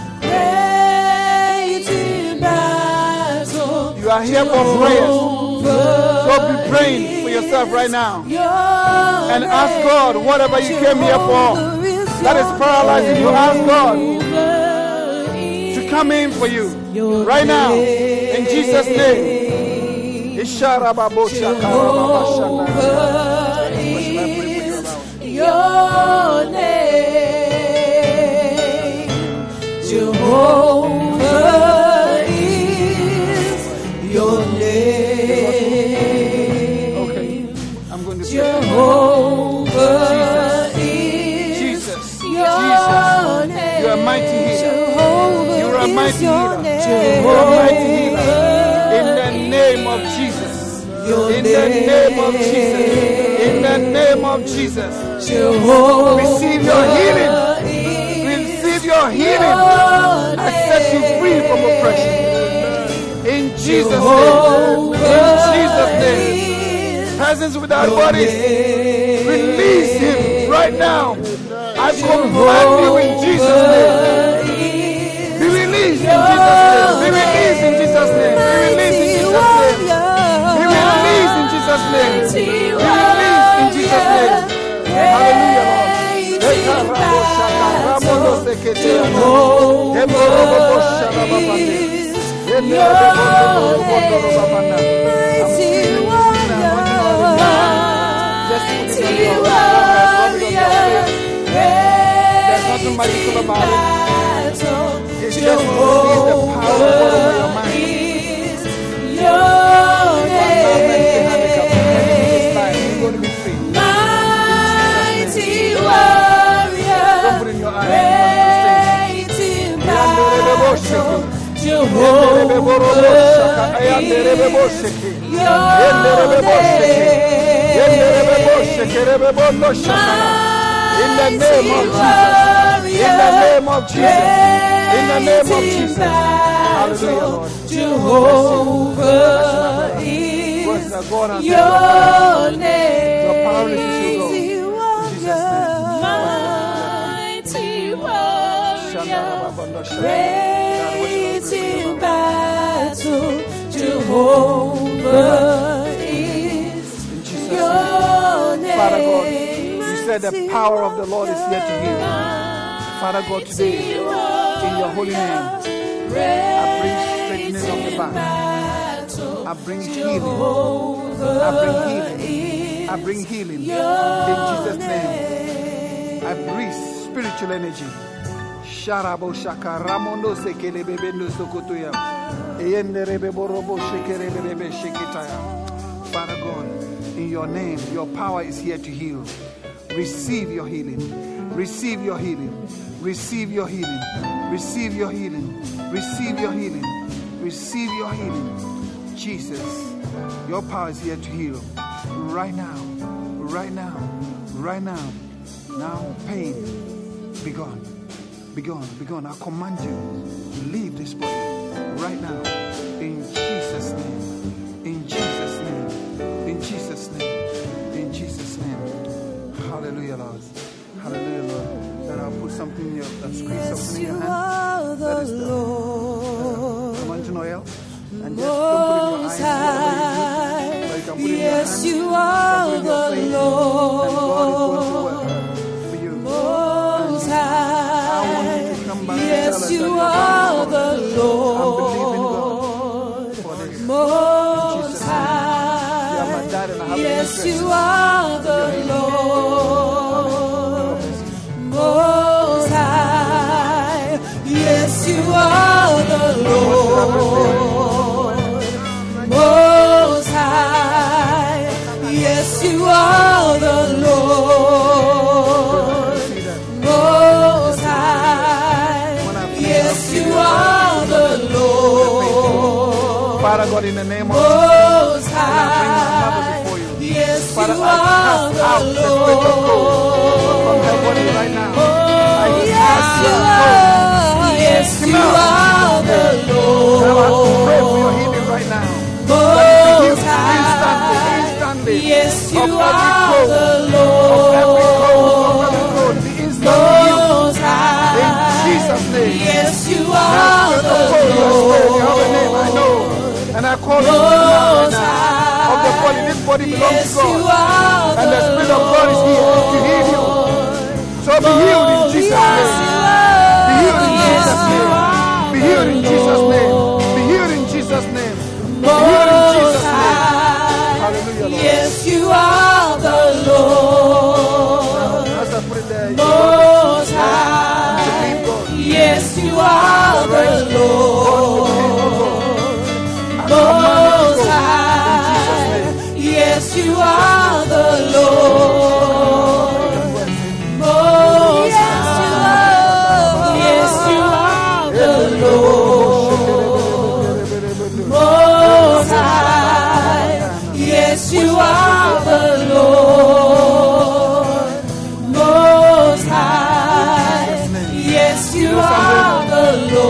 great in battle. You are here for prayers. So be praying for yourself right now. And ask God whatever you came here for that is paralyzing you. Ask God to come in for you right now. In Jesus' name. Jehovah is your name. Jehovah is your name. Okay, I'm going to pray. Jehovah is Jesus. your Jesus. name. You are mighty healer. You are mighty healer. Jehovah You are mighty healer. In the name of Jesus. In the name of Jesus. In the name of Jesus. Receive your healing. Receive your healing. I set you free from oppression. In Jesus' name. In Jesus' name. Persons without bodies, release him right now. I command you in Jesus' name. Be released in Jesus' name. Be released in Jesus' name. Be released in Jesus' name. Be released in Jesus' name. Be released in Jesus' name. Hallelujah, There's nothing magical about it. It's just the power of God over your mind. You're going to be free. Mighty warrior, Don't put in your eyes. great in battle, Jehovah, in the name of Jesus. In the name of Jesus. In the name of Jesus. Hallelujah, Lord. Jehovah is your name. Your paralysis will go. In Jesus' name. Great in battle, Jehovah is your name. Father God, you said the power of the Lord is here to heal. Father God, today, in your holy name, I bring straightening of the back. I bring healing. I bring healing. I bring healing. In Jesus' name, I breathe spiritual energy. Sharabo shaka ramondo sekele bebe no sokotoya. Eyenderebe borobo shekere bebe shekitaya. Father God, in your name, your power is here to heal. Receive your healing. Receive your healing. Receive your healing. Receive your healing. Receive your healing. Receive your healing. Jesus, your power is here to heal. Right now. Right now. Right now. Now pain. Be gone. Be gone. Be gone. I command you to leave this body right now. In Jesus' name. In Jesus' name. In Jesus' name. In Jesus' name. Hallelujah, Lord. Hallelujah, Lord. Then I'll put something in your, uh, squeeze something in your hand. That is the anointing oil. And just don't put it in your eyes. But you can put it in Yes, your you hand. are You can put it in the your face. Lord. And God is going to work for you. Most I want you to come back and tell Yes, us that you you're are going the to Lord. I'm believing God for this. Most Jesus' name. Yeah, my High. dad and I have Yes, interest. you are the Lord. Most High. Yes, you are the Lord. Most High. Yes, you are the Lord. Most High. Yes, you are the Lord. Father God, in the name of Most Jesus, and I bring my mother High. before you. Yes, Father, you I are cast out the the spirit of cold from her Lord. body right now. I Yes, cast you out are. Yes, Come you out. are the cold. Now I pray for your Lord. healing right now. That you Most be healed instantly, High. instantly. Yes, you of every are cold, the of every cold, of Lord. every cold. Be instantly healed. Most High. In Jesus' name. Yes, you Now, are spirit the of cold, you are spirit, you have a name, I know. Lord. And I call you to come out right Most now. Of the body, this body belongs Yes, to you God. are And the Spirit of God is here to heal you. So be healed in Jesus' Yes, name. you Be healed in Yes, Jesus' you name. are Be healed in the Jesus' name. Lord. Be healed in Jesus' name. Be healed in Jesus' name. Hallelujah, Lord. Yes, you are the Lord. As I put it there, you Most believe High. God. Yes, you are the Lord. Most High. Yes, you are the Lord. Most High. Yes, you are the Lord. Most High. Yes, you are the Lord. Most High. Yes, you are the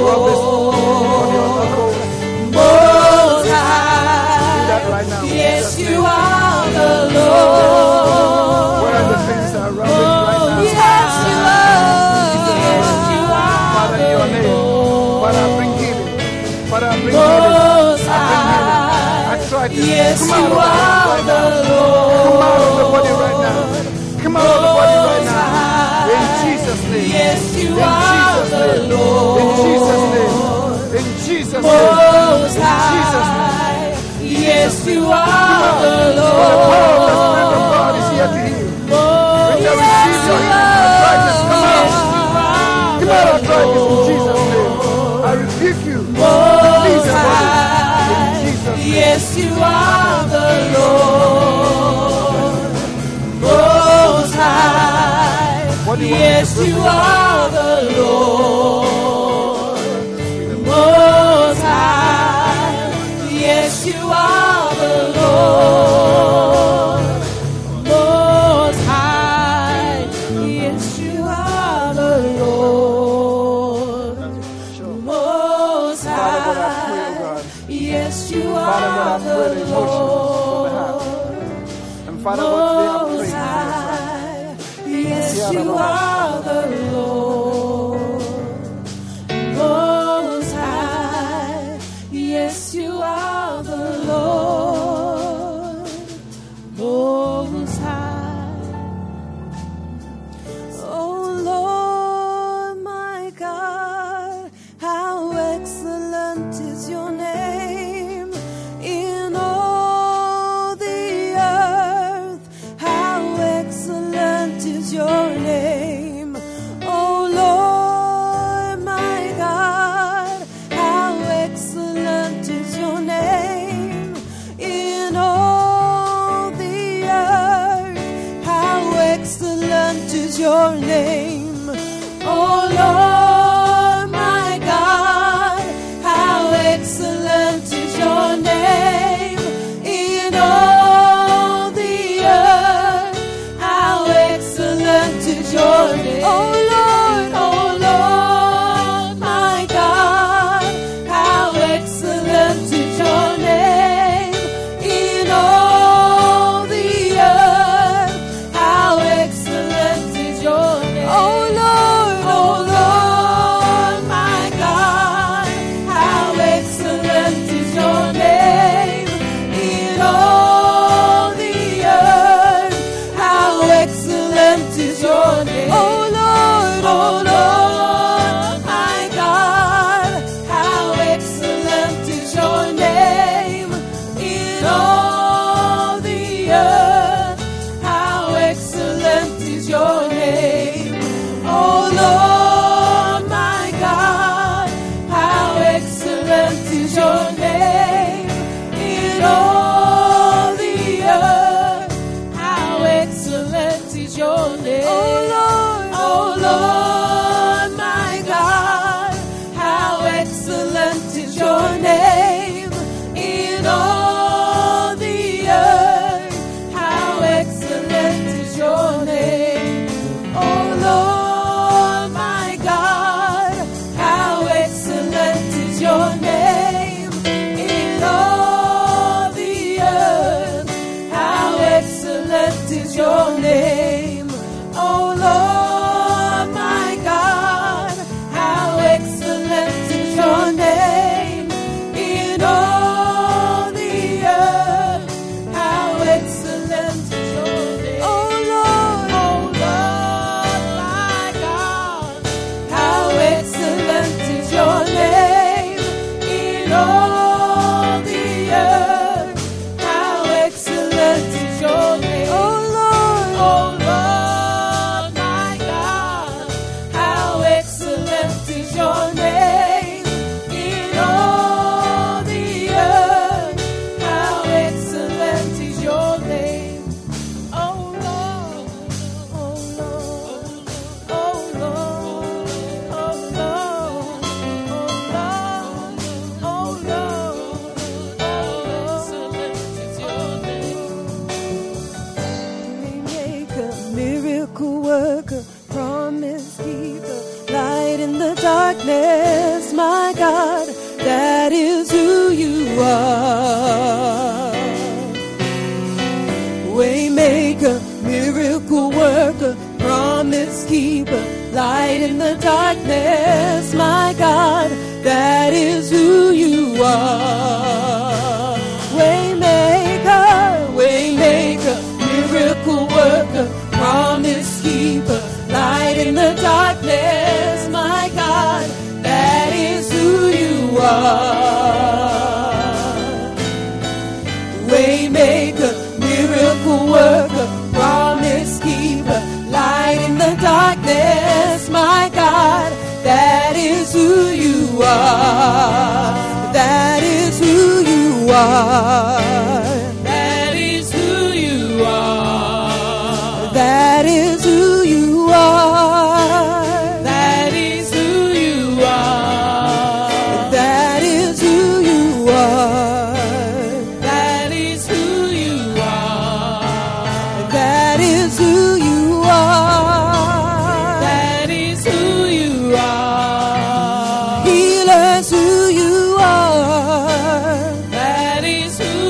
Lord. Most High. Yes, you are the Lord. Where are the things that are around it right now? Yes, you are. Yes, you are. Father, in your name. Father, I bring healing. Father, I bring healing. Most I bring healing. High. I try to Yes, come you out of are right the now. Lord. Come out of the body right now. Come out of the body right now. In Most Jesus' name. Yes, you In are Jesus' the name. Lord. In Jesus' name. In Jesus' name. Most In Jesus' name. High. Yes, you are the For the power of the Spirit of God is here to Lord. heal. Most When you receive your healing, arthritis, come out. Come out of arthritis in Jesus' name. I rebuke you. Release your body. In Jesus' name. Yes, you are the Lord. Most High. What do you want me to Yes, pray you for? are the Lord. Most High. Yes, you are the Lord. Most High. Yes, you are the Lord. Most Father God, I pray, oh High. God. Yes, you Father God, I are pray the the emotions from the heart. Lord. And Father God, today I Most pray for your son. High. Yes, you are the Lord. is your name in all the earth. How excellent is your name, oh Lord my God. How excellent is your name in all the earth. How excellent is your name, oh Lord my God. How excellent is your name in all the earth. How excellent is your name, oh Lord, oh Lord my God. How excellent is your name in all the earth. How excellent is your name, oh Lord, oh Lord my God. How excellent is your name in all the earth. How excellent is your name, oh Lord, oh Lord my God. How excellent is your name in all the earth. How excellent is your name, oh Lord my God. How excellent is your name in all the earth. How excellent is your name, oh Lord, oh Lord my God. How excellent is your name in all the earth. How excellent is your name, oh Lord my God. How excellent is your name in all the earth. How excellent is your name, oh Lord my God. How excellent is your name in all the earth. How excellent is your name, oh Lord, oh Lord my God. How excellent is your name in all the earth. How excellent is your name, oh Lord, oh Lord my God. How excellent is your name in all the earth. How excellent is your name, oh Lord, oh Lord, oh Lord, oh Lord, oh Lord, oh Lord, how excellent is your name. Waymaker, miracle worker, promise keeper, light in the darkness, my God, that is who you are. Waymaker, miracle worker, promise keeper, light in the darkness, my God, that is who you are. Waymaker, waymaker, miracle worker, promise keeper, light in the darkness, my God, that is who you are. Waymaker, miracle worker, promise keeper, light in the darkness, my God, that is who you are. That is who you are. That is who you are. That is who you are. That is who you are. That is who you are. That is who you are. That is who you are. That is who you are. Healer's who you are. That is who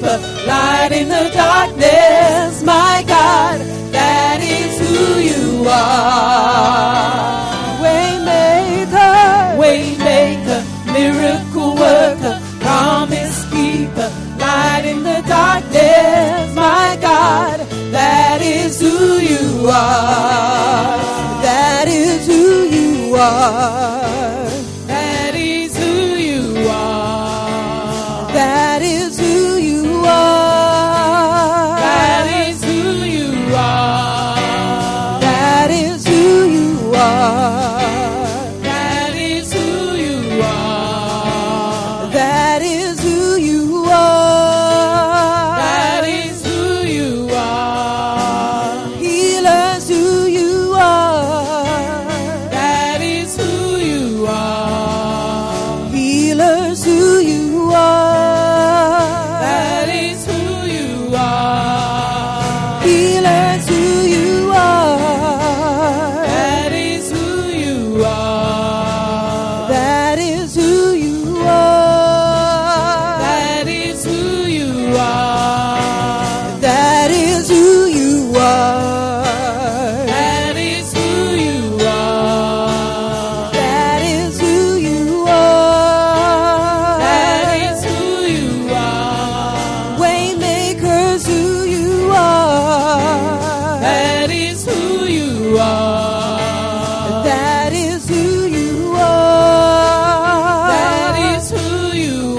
keeper, light in the darkness, my God, that is who you are. Waymaker, waymaker, miracle worker, promise keeper, light in the darkness, my God, that is who you are. That is who you are. That is who you are. That is who you are. That is who you are. That is who you are. That is who you are. That is who you are. That is who you are. Healers who you are. That is who you are. Healers who you are. That is who you are. Healers who you are. That is who you are. That is who you are. That is who you are. That is who you are. That is who you are. That is who you are. That is who you are. Waymakers who you are. That is who you are. That is who you are. That is who you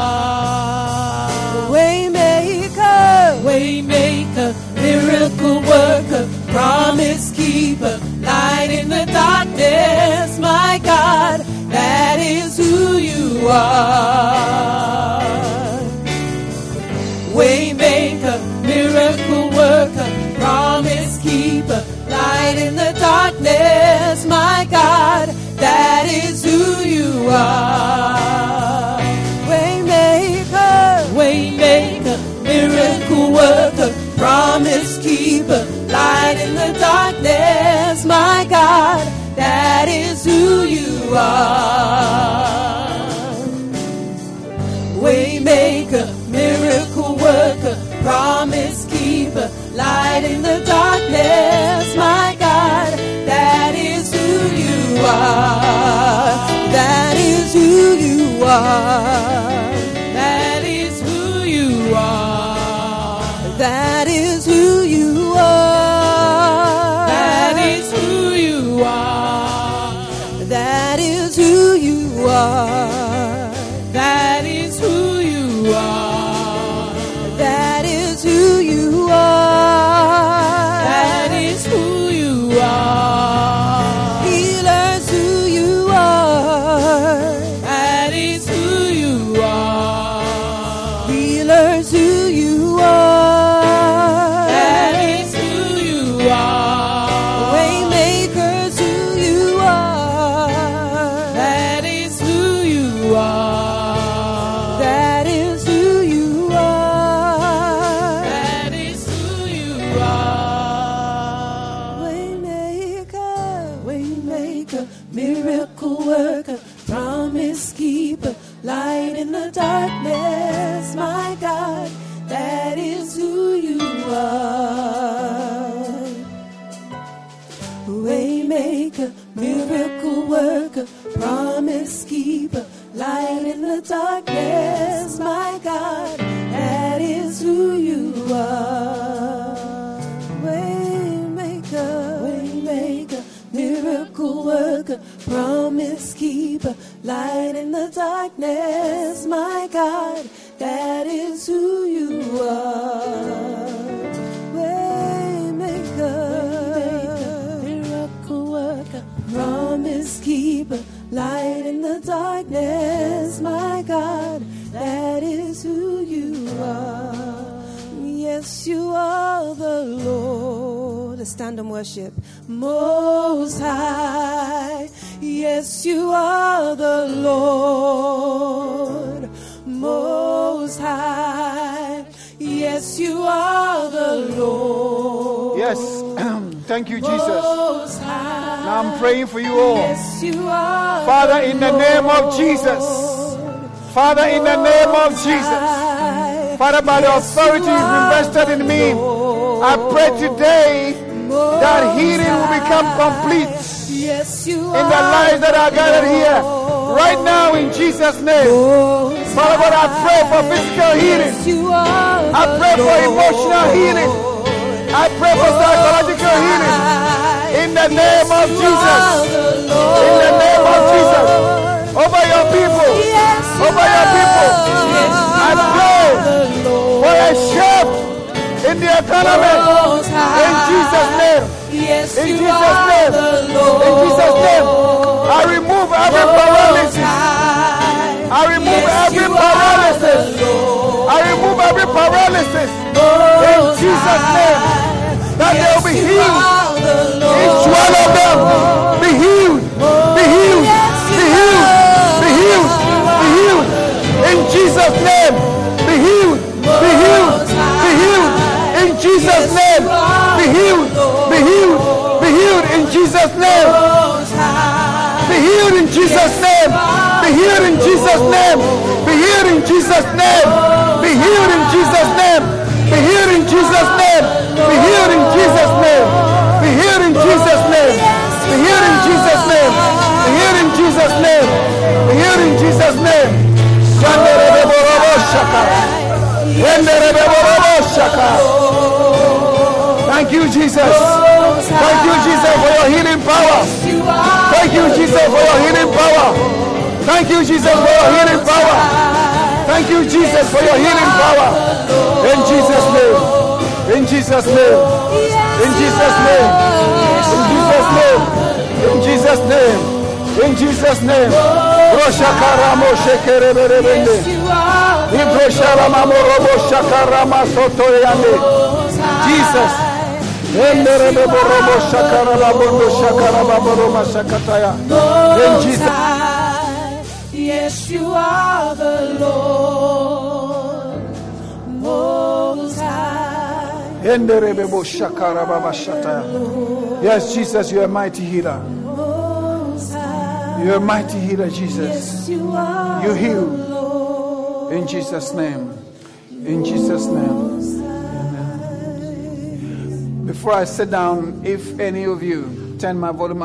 are. Waymaker, waymaker, miracle worker, promise keeper, light in the darkness, my God, that is who you are. Waymaker, miracle worker, promise keeper, light in the darkness, my God, that is who you are. Waymaker, waymaker, miracle worker, promise keeper, light in the darkness, my God, that is who you are. Waymaker, miracle worker, promise keeper, light in the darkness, my God, that is who you are. That is who you are. That is who you are. That is who you are. That is who you are. That is who you are. That is who you are. That is who you are. That is who you are. Healers who you are. That is who you are. Healers who you are. That is who you are. Waymakers who you are. That is who you are. That is who you are. That is who you are. Waymaker, waymaker, miracle worker, promise keeper, light in the darkness, my God, that is who you are. Waymaker, miracle worker, promise keeper, light in the darkness, my God, that is who you are. Waymaker, waymaker, miracle worker, promise keeper, light in the darkness, my God, that is who you are. Waymaker, miracle worker, promise keeper, light in the darkness, my God, that is who you are. Yes, you are the Lord. Let's stand and worship. Most High. Yes, you are the Lord. Most High. Yes, you are the Lord. Yes. Thank you, Jesus. Most High. Now I'm praying for you all. Yes, you are Father, the in the name of Jesus. Father, in the name of Jesus. Father, by the authority you've invested in me, I pray today that healing will become complete in the lives that are gathered here. Right now, in Jesus' name. Father God, I pray for physical healing. I pray for emotional healing. I pray for psychological healing. In the name of Jesus. In the name of Jesus. Over your people. Over your people. I pray for a shift in the economy. In Jesus' name. In Jesus' name. In Jesus' name. I remove every paralysis. I remove every paralysis. I remove every paralysis. In Jesus' name. That they will be healed. Each one of them be healed. Be healed. Be healed. Be healed. Be healed. In Jesus' name. Be healed. Be healed. Be healed. In Jesus' name. Be healed. Be healed. Be healed in Jesus' name. Be healed in Jesus' name. Be healed in Jesus' name. Be healed in Jesus' name. Be healed in Jesus' name. Be healed in Jesus' name. Be healed in Jesus' name. Be healed in Jesus' name. Be healed in Jesus' name. Be healed in Jesus' name. Be healed in Jesus' name. Thank you, Jesus. Thank you, Jesus, for your healing power. Thank you, Jesus, for your healing power. Thank you, Jesus, for your healing power. Thank you, Jesus, for your healing power. In Jesus' name. In Jesus' name. In Jesus' name. In Jesus' name. In Jesus' name. In Jesus' name. Roshakaramo shekereberebende. Ibrosharamamo robo shakarama sotoyande. Jesus. In Jesus. Yes, you are the Lord Most High. Yes, Jesus, you are a mighty healer. You are a mighty healer, Jesus. You heal. In Jesus' name. In Jesus' name. Before I sit down, if any of you turn my volume